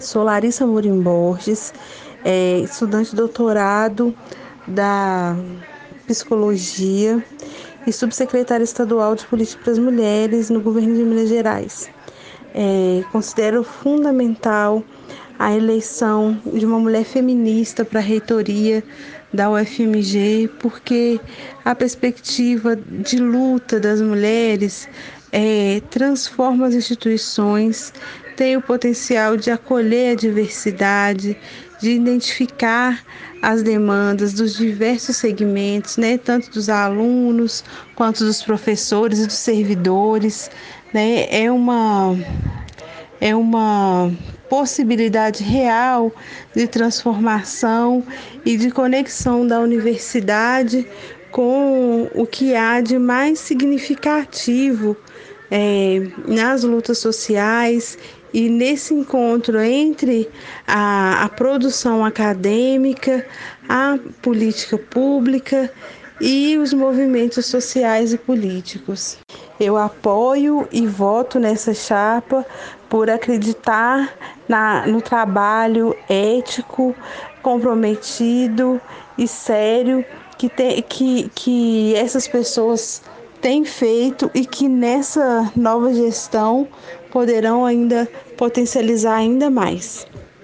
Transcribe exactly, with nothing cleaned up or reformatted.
Sou Larissa Amorim Borges, é, estudante de doutorado da Psicologia e subsecretária estadual de Política para as Mulheres no governo de Minas Gerais. É, considero fundamental a eleição de uma mulher feminista para a reitoria da U F M G, porque a perspectiva de luta das mulheres é, transforma as instituições, tem o potencial de acolher a diversidade, de identificar as demandas dos diversos segmentos, né, tanto dos alunos quanto dos professores e dos servidores, né, é uma é uma possibilidade real de transformação e de conexão da universidade com o que há de mais significativo é, nas lutas sociais e nesse encontro entre a, a produção acadêmica, a política pública e os movimentos sociais e políticos. Eu apoio e voto nessa chapa por acreditar na, no trabalho ético, comprometido e sério que, te, que, que essas pessoas têm feito e que nessa nova gestão poderão ainda potencializar ainda mais.